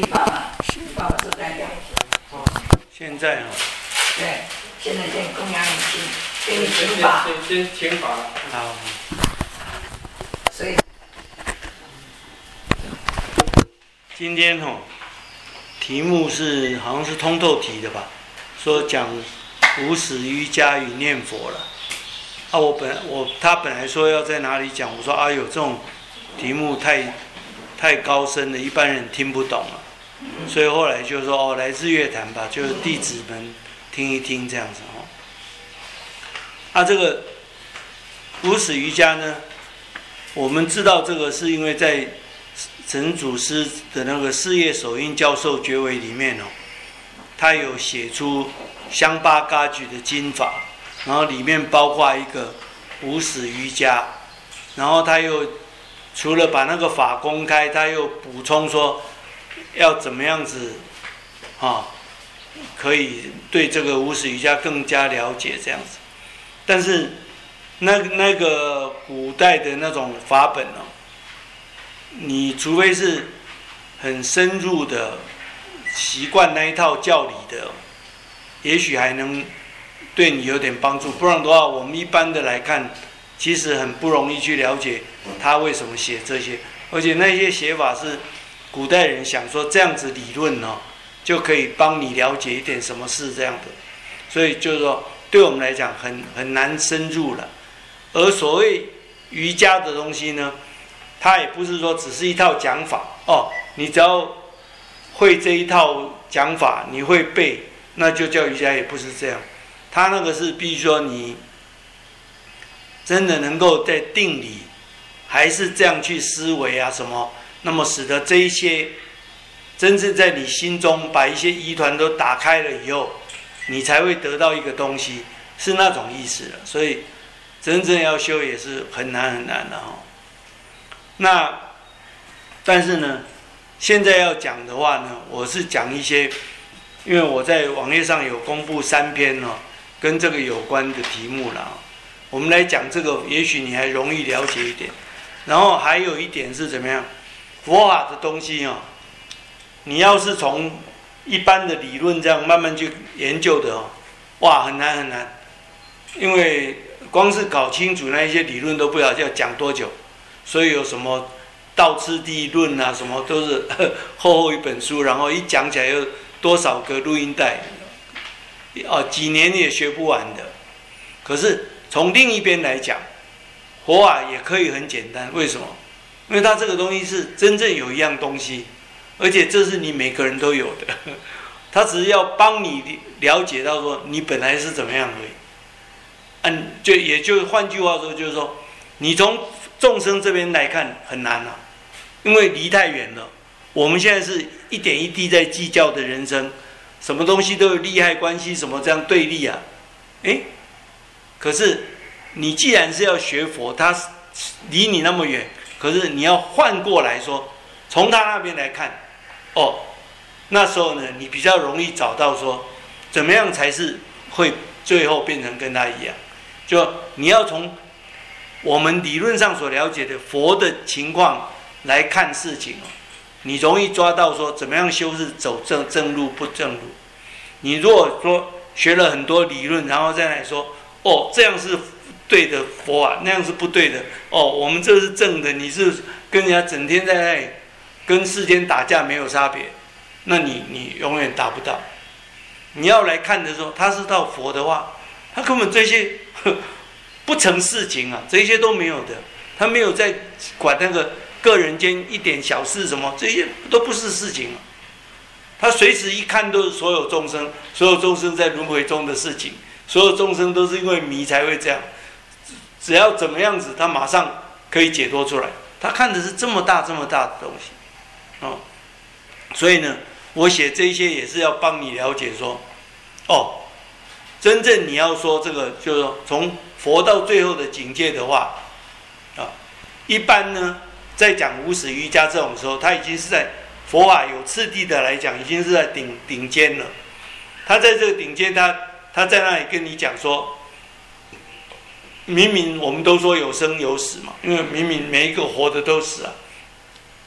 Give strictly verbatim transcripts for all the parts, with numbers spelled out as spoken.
你爸爸，你爸爸都在讲。 哦，现在哦。 对，现在先供养你请，给你请法。 先先请法。好。 所以， 今天哦，题目是好像是通透题的吧，说讲无始瑜伽与念佛了。啊，我本我他本来说要在哪里讲，我说啊有这种题目太太高深了，一般人听不懂了，所以后来就说哦来日月潭吧，就是弟子们听一听这样子哦。啊，这个无始瑜伽呢，我们知道这个是因为在陈祖师的那个事业手印教授诀尾里面哦，他有写出香巴嘎举的经法。然后里面包括一个无始瑜伽，然后他又除了把那个法公开，他又补充说要怎么样子啊，可以对这个无始瑜伽更加了解这样子。但是那那个古代的那种法本哦，你除非是很深入的习惯那一套教理的，也许还能对你有点帮助，不然的话，我们一般的来看，其实很不容易去了解他为什么写这些，而且那些写法是古代人想说这样子理论哦，就可以帮你了解一点什么事这样的，所以就是说，对我们来讲很很难深入了。而所谓瑜伽的东西呢，它也不是说只是一套讲法哦，你只要会这一套讲法，你会背，那就叫瑜伽，也不是这样。他那个是必须说你真的能够在定理还是这样去思维啊什么，那么使得这一些真正在你心中把一些疑团都打开了以后，你才会得到一个东西，是那种意思了。所以真正要修也是很难很难的哦。那但是呢，现在要讲的话呢，我是讲一些，因为我在网页上有公布三篇哦。跟这个有关的题目啦，我们来讲这个，也许你还容易了解一点。然后还有一点是怎么样，佛法的东西哦，你要是从一般的理论这样慢慢去研究的哦，哇，很难很难，因为光是搞清楚那一些理论都不知道要讲多久，所以有什么道次第论啊，什么都是厚厚一本书，然后一讲起来有多少个录音带。哦，几年也学不完的。可是从另一边来讲，佛法也可以很简单。为什么？因为它这个东西是真正有一样东西，而且这是你每个人都有的。它只是要帮你了解到说你本来是怎么样而已。嗯，就也就换句话说，就是说你从众生这边来看很难啊，因为离太远了。我们现在是一点一滴在计较的人生。什么东西都有利害关系，什么这样对立啊？诶，可是你既然是要学佛，他离你那么远，可是你要换过来说，从他那边来看，哦，那时候呢，你比较容易找到说，怎么样才是会最后变成跟他一样？就你要从我们理论上所了解的佛的情况来看事情哦。你容易抓到说怎么样修是走正正路不正路。你如果说学了很多理论，然后再来说哦这样是对的佛法，那样是不对的哦，我们这是正的，你是跟人家整天在那里跟世间打架没有差别，那你你永远达不到。你要来看的时候，他是到佛的话，他根本这些不成事情啊，这些都没有的，他没有在管那个个人间一点小事什么，这些都不是事情啊。他随时一看都是所有众生，所有众生在轮回中的事情，所有众生都是因为迷才会这样。只要怎么样子，他马上可以解脱出来。他看的是这么大这么大的东西，哦，所以呢，我写这些也是要帮你了解说，哦，真正你要说这个，就是说从佛到最后的境界的话，啊，一般呢，在讲无始瑜伽这种时候，他已经是在佛法有次第的来讲，已经是在顶顶尖了。他在这个顶尖，他他在那里跟你讲说，明明我们都说有生有死嘛，因为明明每一个活的都死啊，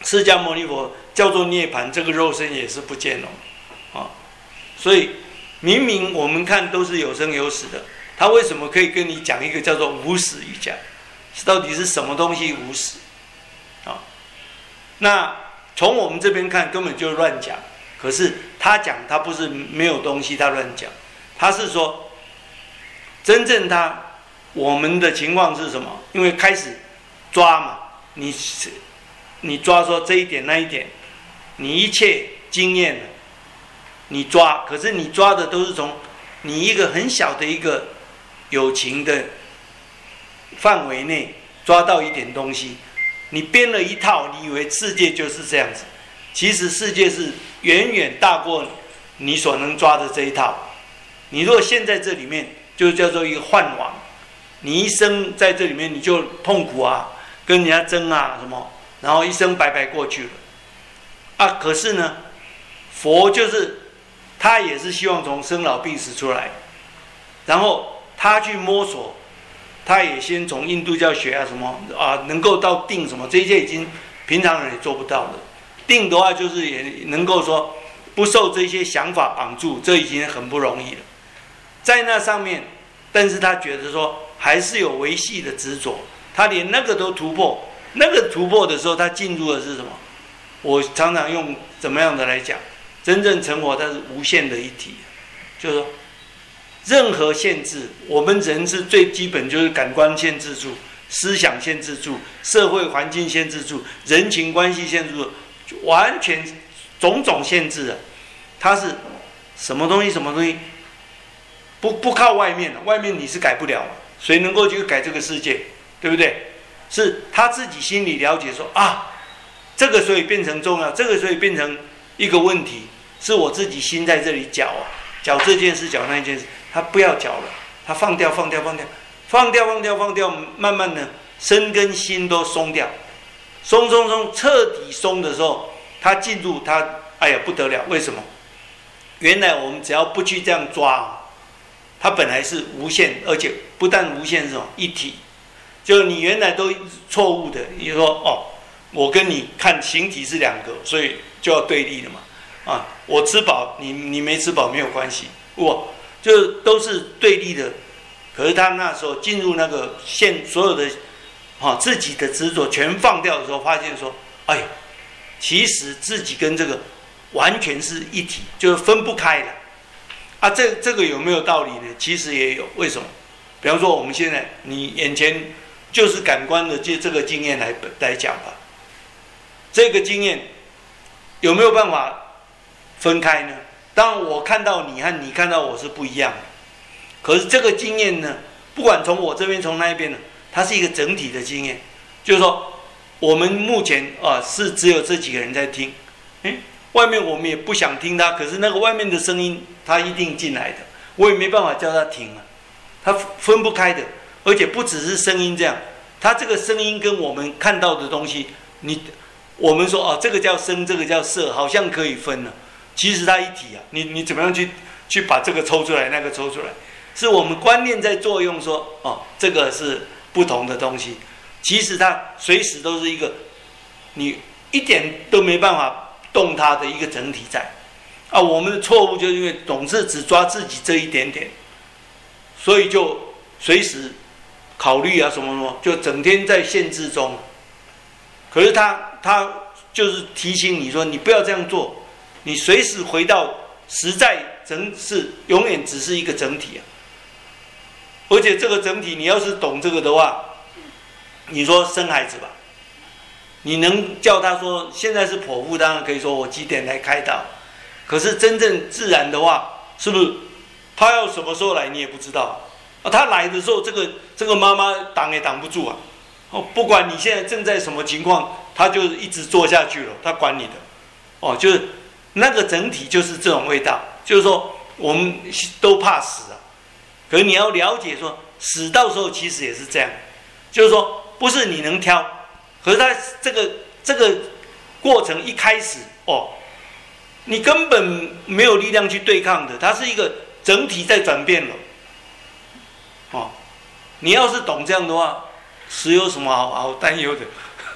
释迦牟尼佛叫做涅槃，这个肉身也是不见了啊。所以明明我们看都是有生有死的，他为什么可以跟你讲一个叫做无始瑜伽？到底是什么东西无始啊？那从我们这边看根本就乱讲。可是他讲他不是没有东西，他乱讲，他是说真正他我们的情况是什么？因为开始抓嘛，你你抓说这一点那一点，你一切经验了，你抓，可是你抓的都是从你一个很小的一个有情的范围内抓到一点东西，你编了一套，你以为世界就是这样子，其实世界是远远大过你所能抓的这一套。你如果陷在这里面，就叫做一个幻网，你一生在这里面你就痛苦啊，跟人家争啊什么，然后一生白白过去了啊。可是呢，佛就是他也是希望从生老病死出来，然后他去摸索，他也先从印度教学啊什么啊，能够到定什么，这些已经平常人也做不到了。定的话就是也能够说不受这些想法绑住，这已经很不容易了。在那上面，但是他觉得说还是有维系的执着，他连那个都突破。那个突破的时候，他进入的是什么？我常常用怎么样的来讲，真正成佛它是无限的一体，就是说任何限制，我们人是最基本就是感官限制住，思想限制住，社会环境限制住，人情关系限制住，完全种种限制了。它是什么东西？什么东西？不不靠外面了，外面你是改不了，谁能够去改这个世界？对不对？是他自己心里了解说啊，这个所以变成重要，这个所以变成一个问题，是我自己心在这里搅啊，搅这件事，搅那件事，他不要搅了，他放掉，放掉，放掉，放掉，放掉，放掉，慢慢的身跟心都松掉，松松松，彻底松的时候，他进入他，哎呀不得了，为什么？原来我们只要不去这样抓，它本来是无限，而且不但无限是什么一体，就你原来都错误的，你说哦，我跟你看形体是两个，所以就要对立了嘛，啊，我吃饱，你你没吃饱没有关系，我就都是对立的。可是他那时候进入那个现所有的啊自己的执着全放掉的时候，发现说，哎，其实自己跟这个完全是一体，就是分不开了。啊，这这个有没有道理呢？其实也有。为什么？比方说我们现在你眼前就是感官的这这个经验来来讲吧，这个经验有没有办法分开呢？当然，我看到你和你看到我是不一样的。可是这个经验呢，不管从我这边从那一边呢，它是一个整体的经验。就是说，我们目前啊是只有这几个人在听，诶，外面我们也不想听他，可是那个外面的声音他一定进来的，我也没办法叫他停啊，他分不开的。而且不只是声音这样，他这个声音跟我们看到的东西，你我们说哦，这个叫声，这个叫色，好像可以分了，其实它一体啊。你你怎么样去去把这个抽出来，那个抽出来？是我们观念在作用说，哦，这个是不同的东西，其实它随时都是一个，你一点都没办法动它的一个整体在。啊，我们的错误就是因为总是只抓自己这一点点，所以就随时考虑啊什么什么，就整天在限制中。可是他他就是提醒你说，你不要这样做，你随时回到实在整是永远只是一个整体啊。而且这个整体，你要是懂这个的话，你说生孩子吧，你能叫他说现在是剖腹，当然可以说我几点来开刀。可是真正自然的话，是不是他要什么时候来你也不知道啊？他来的时候，这个这个妈妈挡也挡不住啊。哦，不管你现在正在什么情况，他就一直做下去了，他管你的。哦，就是那个整体就是这种味道，就是说我们都怕死啊。可是你要了解说，死到时候其实也是这样，就是说不是你能挑，可是他这个这个过程一开始哦，你根本没有力量去对抗的，它是一个整体在转变了。哦，你要是懂这样的话，死有什么好好担忧的？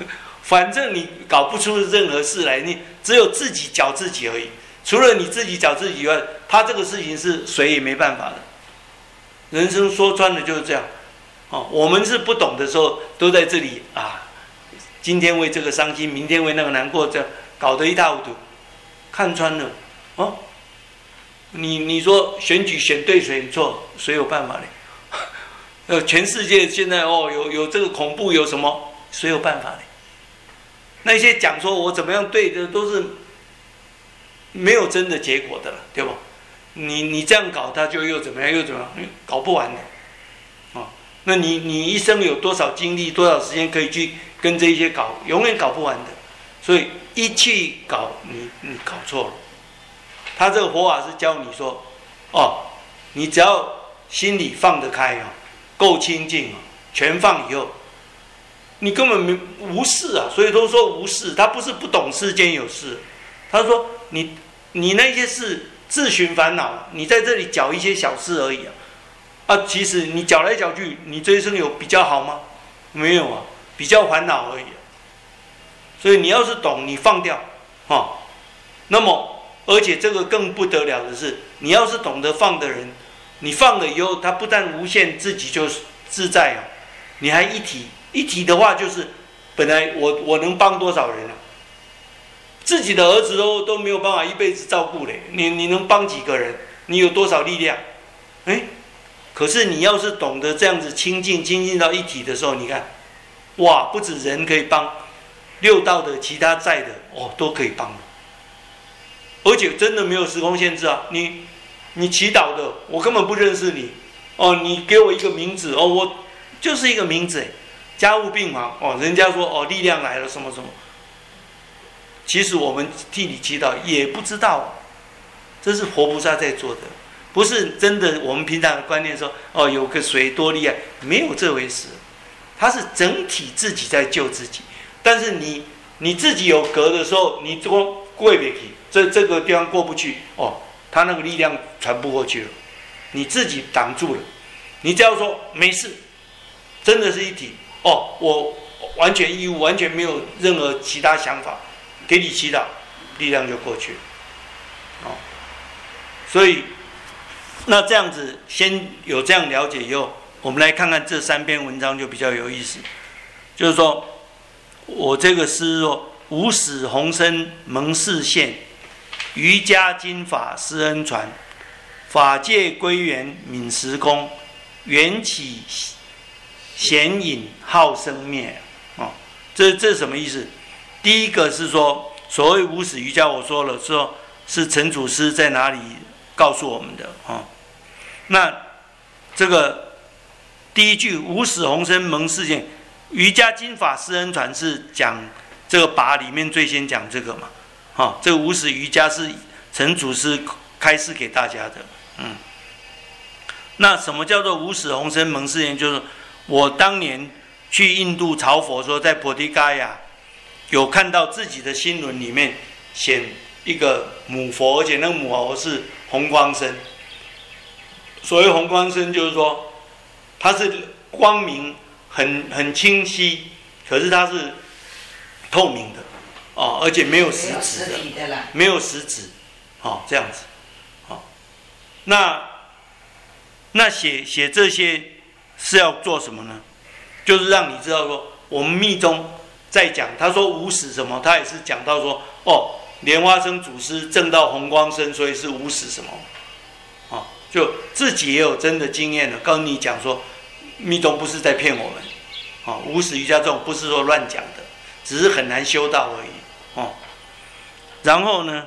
反正你搞不出任何事来，你只有自己搅自己而已。除了你自己搅自己以外，他这个事情是谁也没办法的。人生说穿了就是这样。哦，我们是不懂的时候，都在这里啊，今天为这个伤心，明天为那个难过，这样搞得一塌糊涂。看穿了，哦，你你说选举选对选错，谁有办法呢？呃，全世界现在哦，有有这个恐怖有什么，谁有办法呢？那些讲说我怎么样对的，都是没有真的结果的了，对不？你你这样搞，他就又怎么样又怎么样，搞不完的。那你你一生有多少精力、多少时间可以去跟这些搞，永远搞不完的。所以一去搞，你你搞错了。他这个佛法是教你说，哦，你只要心里放得开啊，够清净啊，全放以后，你根本没无事啊。所以都说无事，他不是不懂世间有事，他说你你那些事自寻烦恼，你在这里搅一些小事而已啊。啊，其实你搅来搅去，你这一生有比较好吗？没有啊，比较烦恼而已、啊。所以你要是懂，你放掉，哈、哦，那么而且这个更不得了的是，你要是懂得放的人，你放了以后，他不但无限自己就自在啊，你还一体。一体的话，就是本来我我能帮多少人啊？自己的儿子都都没有办法一辈子照顾嘞，你你能帮几个人？你有多少力量？哎。可是你要是懂得这样子清净清净到一体的时候，你看，哇，不止人可以帮，六道的其他在的哦都可以帮，而且真的没有时空限制啊！你你祈祷的，我根本不认识你哦，你给我一个名字哦，我就是一个名字哎，家务病房哦，人家说哦力量来了什么什么，其实我们替你祈祷也不知道，这是活菩萨在做的。不是真的，我们平常的观念说，哦，有个谁多厉害，没有这回事。他是整体自己在救自己，但是你你自己有格的时候，你说过不去，这这个地方过不去，哦，他那个力量传不过去了，你自己挡住了。你只要说没事，真的是一体，哦，我完全义务，完全没有任何其他想法，给你祈祷，力量就过去了，哦，所以。那这样子，先有这样了解以后，我们来看看这三篇文章就比较有意思。就是说，我这个诗说：无始弘深蒙示现，瑜伽经法施恩传，法界归元泯时空，缘起显隐好生灭。哦，这这是什么意思？第一个是说，所谓无始瑜伽，我说了，说是陈祖师在哪里告诉我们的啊、哦？那这个第一句无始弘深蒙示现，瑜伽经法施恩传是讲这个法里面最先讲这个嘛，哈、哦，这个无始瑜伽是陈祖师开示给大家的，嗯。那什么叫做无始弘深蒙示现？就是我当年去印度朝佛说，在菩提伽亚有看到自己的心轮里面显一个母佛，而且那个母佛是红光身。所谓红光身，就是说它是光明很很清晰，可是它是透明的哦，而且没有实质的，没有实质，哦，这样子，哦，那那写写这些是要做什么呢？就是让你知道说，我们密宗在讲，他说无始什么，他也是讲到说，哦，莲花生祖师证到红光身，所以是无始什么，哦。就自己也有真的经验了，跟你讲说，密宗不是在骗我们，哦，无始瑜伽这种不是说乱讲的，只是很难修到而已，哦。然后呢，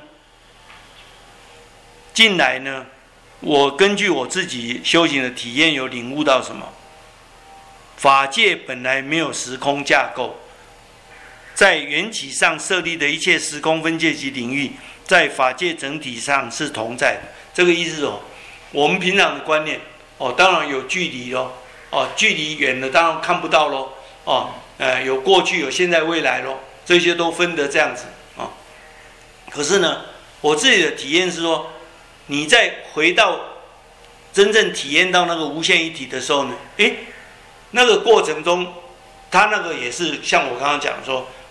进来呢，我根据我自己修行的体验，有领悟到什么？法界本来没有时空架构，在缘起上设立的一切时空分界及领域，在法界整体上是同在的。这个意思哦。我们平常的观念，哦，当然有距离咯，哦，距离远了当然看不到咯，哦，呃，有过去有现在未来咯，这些都分得这样子啊、哦。可是呢，我自己的体验是说，你再回到真正体验到那个无限一体的时候呢，诶，那个过程中，它那个也是像我刚刚讲说，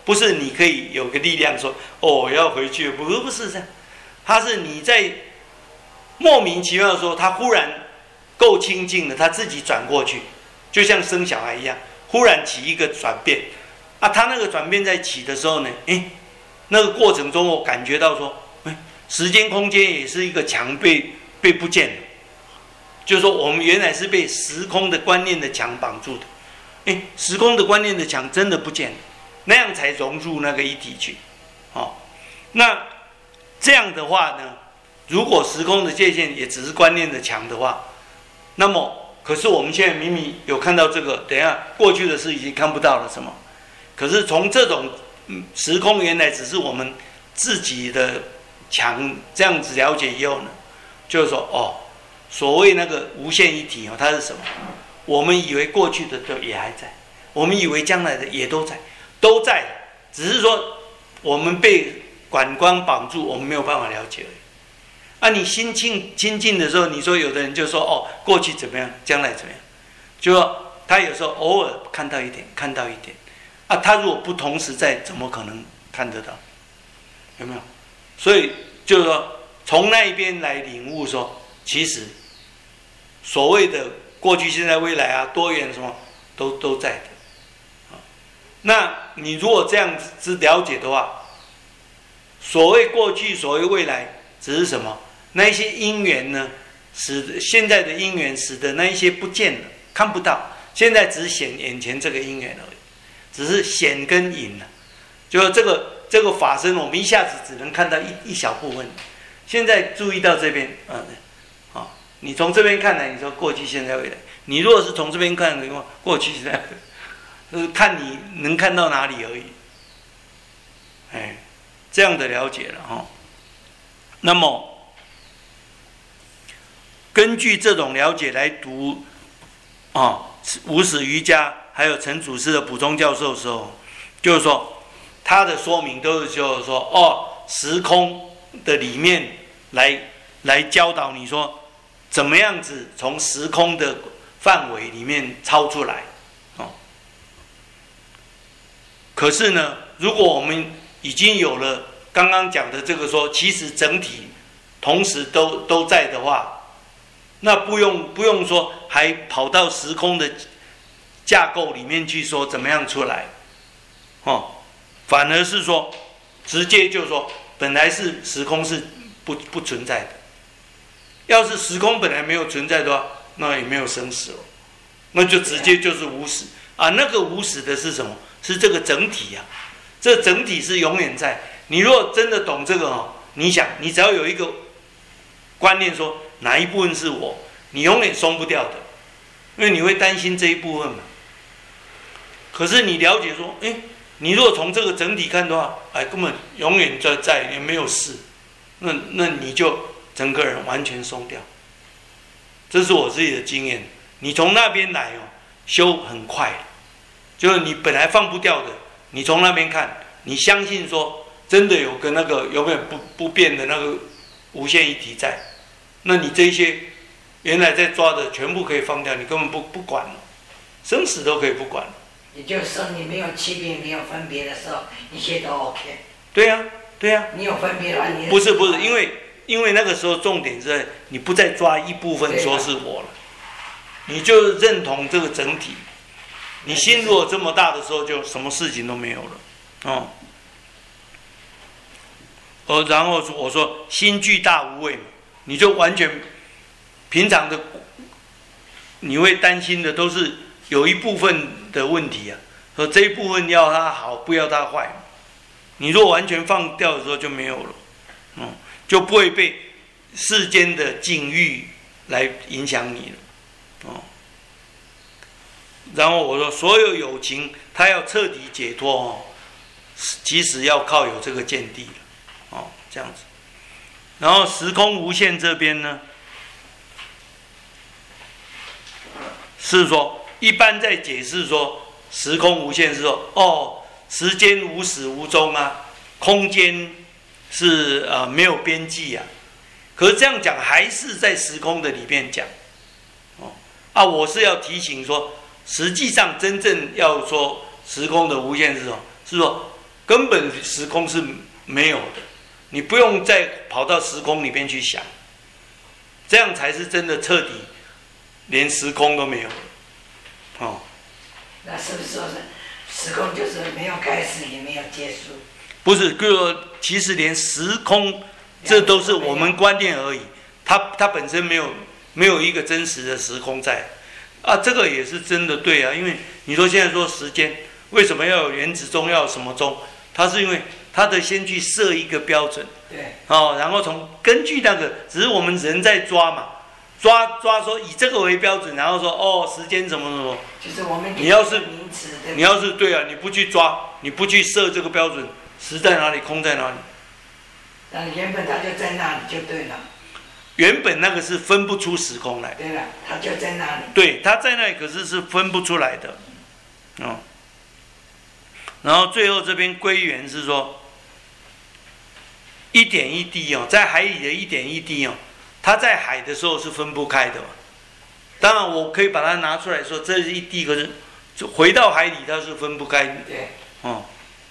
不是你可以有个力量说哦我要回去，不不是这样，它是你在莫名其妙的时候，他忽然够清净了，他自己转过去，就像生小孩一样，忽然起一个转变啊，他那个转变在起的时候呢，哎，那个过程中我感觉到说，哎，时间空间也是一个墙被被不见了，就是说我们原来是被时空的观念的墙绑住的，哎，时空的观念的墙真的不见了，那样才融入那个一体去，哦，那这样的话呢，如果时空的界限也只是观念的墙的话，那么可是我们现在明明有看到这个，等一下过去的事已经看不到了什么，可是从这种时空原来只是我们自己的墙这样子了解以后呢，就是说哦，所谓那个无限一体哦，它是什么？我们以为过去的都也还在，我们以为将来的也都在，都在，只是说我们被感官绑住，我们没有办法了解而已。啊，你心清清净的时候，你说有的人就说哦，过去怎么样，将来怎么样，就说他有时候偶尔看到一点，看到一点，啊，他如果不同时在，怎么可能看得到？有没有？所以就是说，从那一边来领悟说，其实所谓的过去、现在、未来啊，多元什么都都在的。那你如果这样子了解的话，所谓过去，所谓未来，只是什么？那一些因缘呢，使得现在的因缘使得那一些不见了，看不到。现在只显眼前这个因缘而已，只是显跟隐了。就这个这个法身，我们一下子只能看到一一小部分。现在注意到这边，嗯，啊，你从这边看来，你说过去、现在、未来。你如果是从这边看的话，过去、现在，就是看你能看到哪里而已。哎，这样的了解了哈。那么，根据这种了解来读啊，无始瑜伽还有陈祖师的补充教授的时候，就是说他的说明都是就是说哦，时空的里面来来教导你说怎么样子从时空的范围里面超出来哦。可是呢，如果我们已经有了刚刚讲的这个说，其实整体同时都都在的话，那不用不用说还跑到时空的架构里面去说怎么样出来，哦，反而是说直接就说本来是时空是不不存在的。要是时空本来没有存在的话，那也没有生死了，那就直接就是无始啊。那个无始的是什么？是这个整体啊，这整体是永远在。你如果真的懂这个哦，你想，你只要有一个观念说哪一部分是我，你永远松不掉的，因为你会担心这一部分嘛。可是你了解说，哎，你如果从这个整体看的话，哎，根本永远在在，也没有事，那那你就整个人完全松掉。这是我自己的经验，你从那边来哦，修很快，就是你本来放不掉的，你从那边看，你相信说真的有个那个永远不不变的那个无限一体在，那你这些原来在抓的全部可以放掉，你根本不不管了，生死都可以不管了。 也就是说，你没有区别、没有分别的时候，一切都 OK。 对呀、啊，对呀、啊。 你有分别的话，你不是不是，因为因为那个时候重点是在你不再抓一部分说是我了，你就认同这个整体。你心如果这么大的时候，就什么事情都没有了，哦。呃，然后我说心巨大无畏嘛，你就完全平常的你会担心的都是有一部分的问题啊，说这一部分要它好，不要它坏。你如果完全放掉的时候就没有了，嗯，就不会被世间的境遇来影响你了，哦。然后我说，所有有情，他要彻底解脱哦，其实要靠有这个见地了，哦，这样子。然后时空无限这边呢，是说一般在解释说时空无限是说，哦，时间无始无终啊，空间是呃没有边际啊。可是这样讲还是在时空的里面讲，哦啊，我是要提醒说。实际上，真正要说时空的无限是什么？是说根本时空是没有的，你不用再跑到时空里面去想，这样才是真的彻底，连时空都没有了。哦， 那是不是说是时空就是没有开始也没有结束？ 不是，就其实连时空，这都是我们观念而已，它它本身没有没有一个真实的时空在。啊，这个也是真的对啊，因为你说现在说时间，为什么要有原子钟，要有什么钟？它是因为它得先去设一个标准， 对， 哦，然后从根据那个，只是我们人在抓嘛，抓抓说以这个为标准，然后说哦时间怎么怎么， 就是我们你要是名词， 你要是对啊，你不去抓，你不去设这个标准，实在哪里，空在哪里？ 那原本它就在那里就对了。 原本那个是分不出时空来， 对了，它就在那里。 对，它在那里，可是是分不出来的，哦。然后最后这边归元是说，一点一滴哦，在海里的一点一滴哦，它在海的时候是分不开的嘛。当然，我可以把它拿出来说，这是一滴，可是就回到海里它是分不开的， 对， 哦。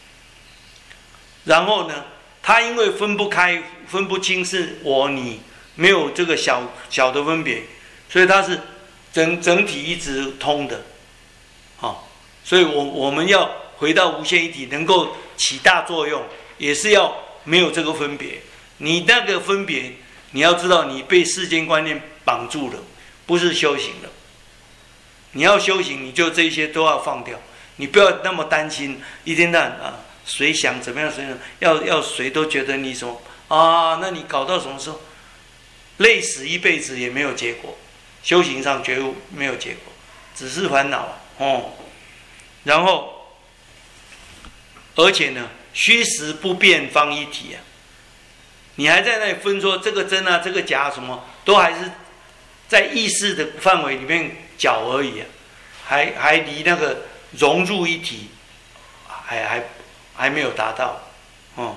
然后呢，它因为分不开、分不清是我你。没有这个小小的分别，所以它是整整体一直通的，好、哦，所以我我们要回到无限一体，能够起大作用，也是要没有这个分别。你那个分别，你要知道，你被世间观念绑住了，不是修行了。你要修行，你就这些都要放掉，你不要那么担心，一天到晚啊，谁想怎么样，谁想要要谁都觉得你什么啊，那你搞到什么时候？累死一辈子也没有结果，修行上觉悟没有结果，只是烦恼哦。然后，而且呢，虚实不变方一体啊，你还在那里分说这个真啊，这个假，什么都还是在意识的范围里面搅而已啊，还还离那个融入一体，还还还没有达到哦。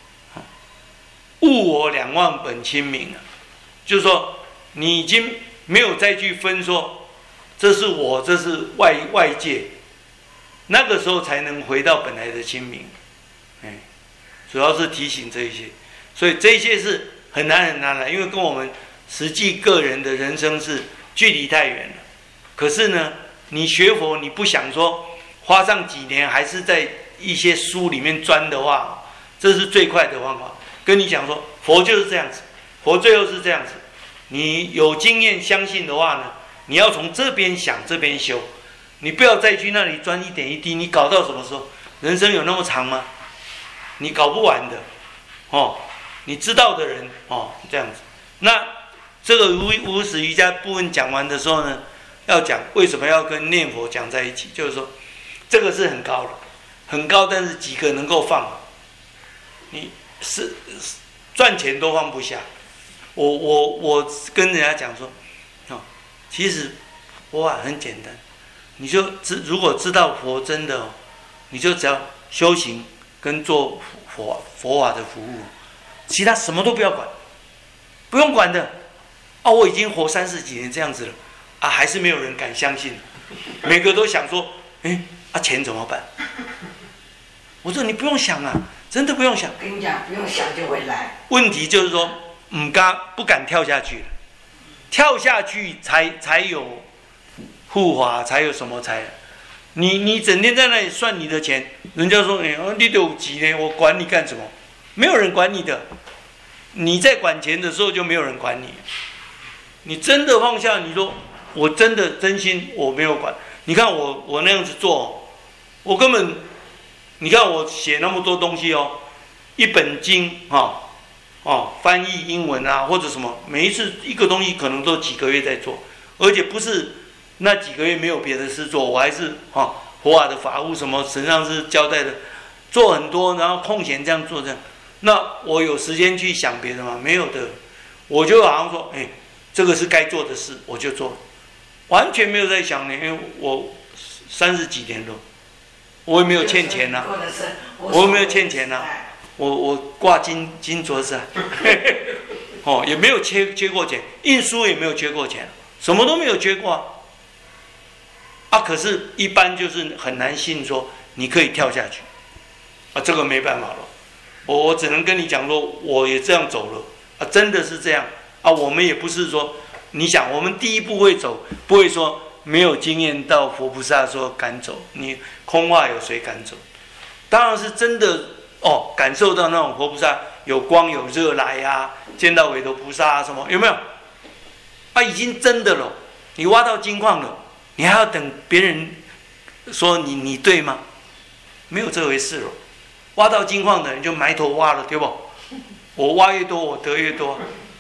物我两忘本清明啊。就是说，你已经没有再去分说，这是我，这是外外界，那个时候才能回到本来的清明。哎，主要是提醒这一些，所以这一些是很难很难的，因为跟我们实际个人的人生是距离太远了。可是呢，你学佛，你不想说花上几年，还是在一些书里面钻的话，这是最快的方法。跟你讲说，佛就是这样子。佛最后是这样子，你有经验相信的话呢，你要从这边想这边修，你不要再去那里钻一点一滴，你搞到什么时候？人生有那么长吗？你搞不完的，哦，你知道的人哦这样子。那这个无无始瑜伽部分讲完的时候呢，要讲为什么要跟念佛讲在一起，就是说这个是很高的，很高，但是几个能够放？你是赚钱都放不下。我我我跟人家讲说，哦，其实佛法很简单，你就知如果知道佛真的、哦，你就只要修行跟做佛佛法的服务，其他什么都不要管，不用管的。啊，我已经活三十几年这样子了，啊，还是没有人敢相信，每个都想说，哎，啊钱怎么办？我说你不用想啊，真的不用想。 跟你讲，不用想就会来。 问题就是说。唔敢不敢跳下去了，跳下去才才有护法，才有什么才？你你整天在那里算你的钱，人家说你哦，你都有几年，我管你干什么？没有人管你的，你在管钱的时候就没有人管你。你真的放下，你说我真的真心我没有管。你看我我那样子做，我根本，你看我写那么多东西哦，一本经哈。哦哦，翻译英文啊，或者什么，每一次一个东西可能都几个月在做，而且不是那几个月没有别的事做，我还是哦佛法的法务什么神上是交代的，做很多，然后空闲这样做这样，那我有时间去想别的吗？没有的，我就好像说，哎，这个是该做的事，我就做，完全没有在想呢，因为我三十几年了，我也没有欠钱呐、啊，我也没有欠钱呐、啊。我我挂金金镯子啊，哦，也没有缺缺过钱，印书也没有缺过钱，什么都没有缺过啊。啊，可是，一般就是很难信说你可以跳下去， 啊，这个没办法了，我我只能跟你讲说，我也这样走了啊，真的是这样啊。我们也不是说，你想我们第一步会走，不会说没有经验到佛菩萨说赶走你，空话有谁赶走？当然是真的哦，感受到那种佛菩萨有光有热来呀、啊，见到韦陀菩萨啊什么有没有？啊，已经真的了，你挖到金矿了，你还要等别人说你你对吗？没有这回事了。挖到金矿的人就埋头挖了，对不？我挖越多，我得越多。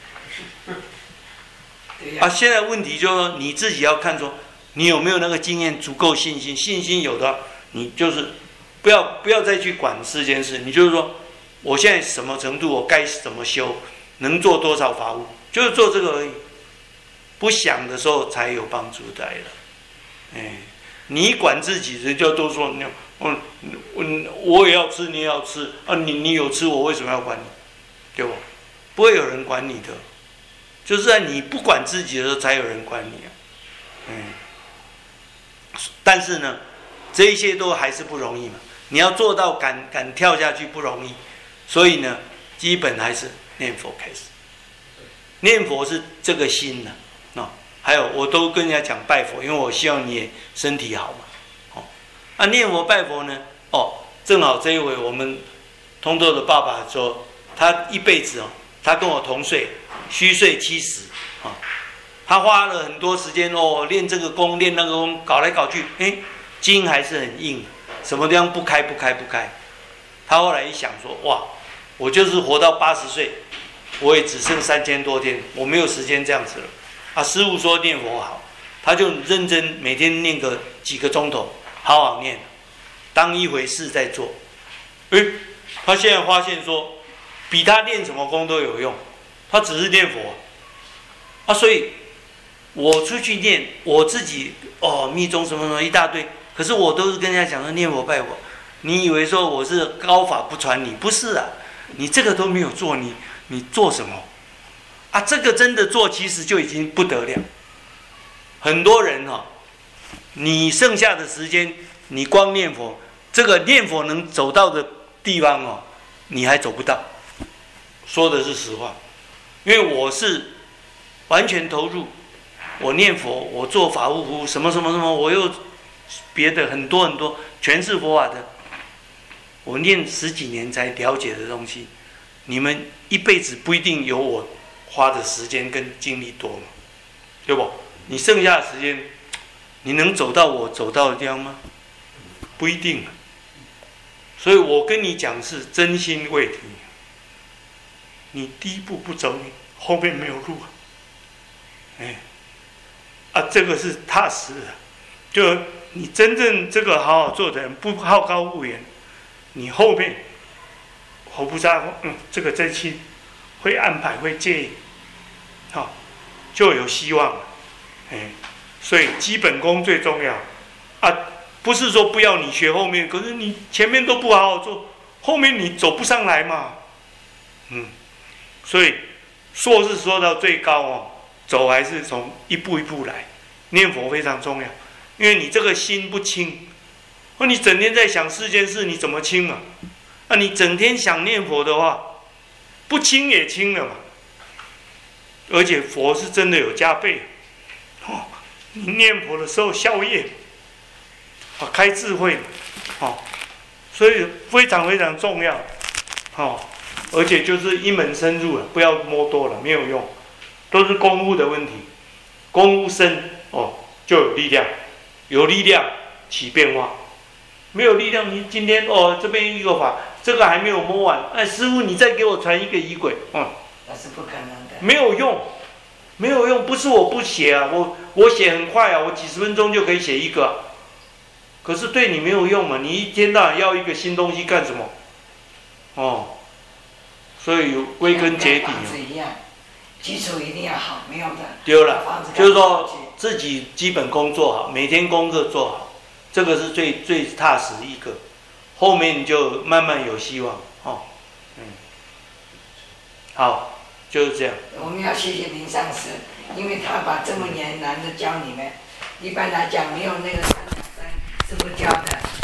啊，现在问题就是说你自己要看说，你有没有那个经验，足够信心。信心有的，你就是不要不要再去管这件事。你就是说，我现在什么程度，我该怎么修，能做多少法务，就是做这个而已。不想的时候才有帮助的了。哎，你管自己，人家都说你。嗯，嗯，我也要吃，你也要吃啊！你你有吃，我为什么要管你？对不？不会有人管你的，就是在你不管自己的时候，才有人管你啊。嗯，但是呢，这一些都还是不容易嘛。你要做到敢敢跳下去不容易，所以呢，基本还是念佛开始。念佛是这个心呢、啊，哦，还有我都跟人家讲拜佛，因为我希望你也身体好嘛。啊，念佛拜佛呢？哦，正好这一回我们通透的爸爸说，他一辈子哦，他跟我同岁，虚岁七十啊，他花了很多时间哦，练这个功，练那个功，搞来搞去，哎，筋还是很硬，什么地方不开不开不开。他后来一想说，哇，我就是活到八十岁，我也只剩三千多天，我没有时间这样子了。啊，师父说念佛好，他就认真每天念个几个钟头。好好念，当一回事在做。诶，他现在发现说，比他练什么功都有用。他只是念佛啊，所以我出去念，我自己哦密宗什么什么一大堆，可是我都是跟人家讲说念佛拜佛。你以为说我是高法不传你？不是啊，你这个都没有做，你你做什么啊？这个真的做，其实就已经不得了。很多人哈、哦。你剩下的时间，你光念佛，这个念佛能走到的地方哦，你还走不到。说的是实话，因为我是完全投入，我念佛，我做法务服务，什么什么什么，我又别的很多很多，全是佛法的。我念十几年才了解的东西，你们一辈子不一定有我花的时间跟精力多嘛，对不？你剩下的时间。你能走到我走到的地方吗？不一定。所以我跟你讲是真心为你。你第一步不走，你后面没有路啊。哎，啊，这个是踏实的。就你真正这个好好做的人，不好高骛远，你后面佛菩萨嗯，这个真心会安排，会接引，好、哦，就有希望了。哎。所以基本功最重要啊，不是说不要你学后面，可是你前面都不好好做，后面你走不上来嘛。嗯，所以硕士说到最高哦，走还是从一步一步来，念佛非常重要，因为你这个心不清，哦，你整天在想世间事，你怎么清嘛？啊，你整天想念佛的话，不清也清了嘛。而且佛是真的有加倍哦。你念佛的时候消业，啊，开智慧，哦，所以非常非常重要，哦，而且就是一门深入了，不要摸多了，没有用，都是功夫的问题，功夫深哦就有力量，有力量起变化，没有力量，你今天哦这边一个法，这个还没有摸完，哎，师父你再给我传一个仪轨，嗯， 那是不可能的， 没有用。没有用，不是我不写啊，我我写很快啊，我几十分钟就可以写一个、啊，可是对你没有用嘛，你一天到晚要一个新东西干什么？哦，所以归根结底、 房子一样，基础一定要好，没有的。 丢了，就是说自己基本功做好，每天功课做好，这个是最最踏实一个，后面你就慢慢有希望哦。嗯，好。就是这样。 我们要谢谢林上师，因为他把这么严难的教你们，一般来讲没有那个三打三师父教的，